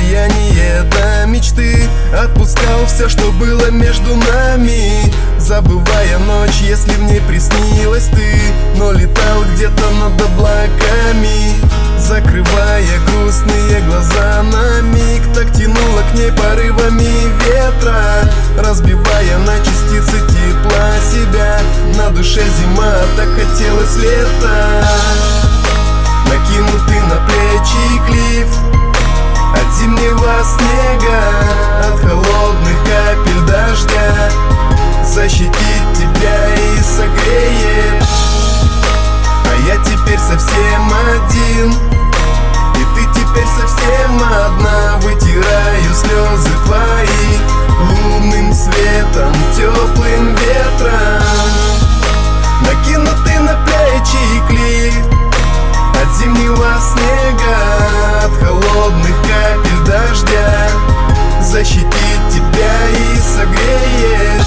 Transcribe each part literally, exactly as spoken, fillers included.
сияние до мечты. Отпускал все, что было между нами, забывая ночь, если в ней приснилась ты. Но летал где-то над облаками, закрывая грустные глаза на миг. Так тянуло к ней порывами ветра, разбивая на частицы тепла себя. На душе зима, так хотелось лета. Накинутый на плечи клиф от зимнего снега, от холодных капель дождя, защитит тебя и согреет. А я теперь совсем один, и ты теперь совсем одна. Вытираю слезы твои лунным светом, теплым ветром. Накинутый на плечи клиф от зимнего снега, от холодных капель дождя, защитит тебя и согреет.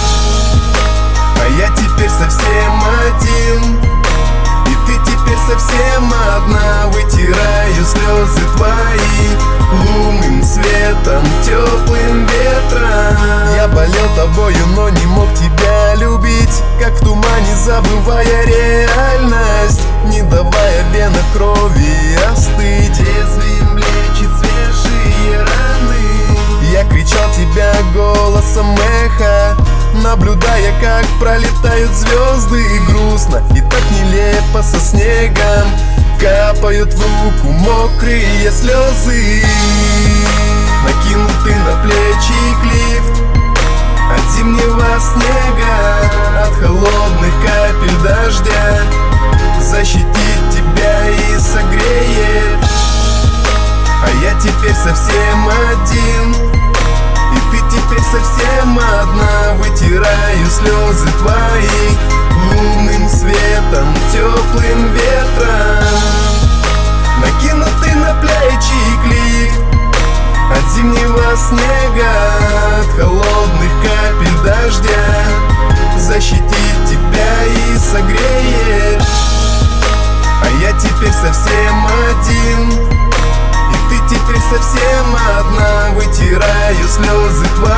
А я теперь совсем один, и ты теперь совсем одна. Вытираю слезы твои лунным светом, теплым ветром. Я болел тобою, но не мог тебя любить, как в тумане, забывая реальность, не давая венам крови остыть. Лезвием лечит свежие раны. Я кричал тебя голосом эха, наблюдая, как пролетают звезды. И грустно, и так нелепо со снегом капают в руку мокрые слезы. Накинутый на плечи клиф от зимнего снега, от холодных капель дождя, защитит тебя и согреет. А я теперь совсем один, и ты теперь совсем одна. Вытираю слезы твои лунным светом, теплым ветром. Накинутый на плечи клиф от зимнего снега, от холодных капель дождя, защитит тебя и согреет. А я теперь совсем один, и ты теперь совсем одна. Вытираю слезы твои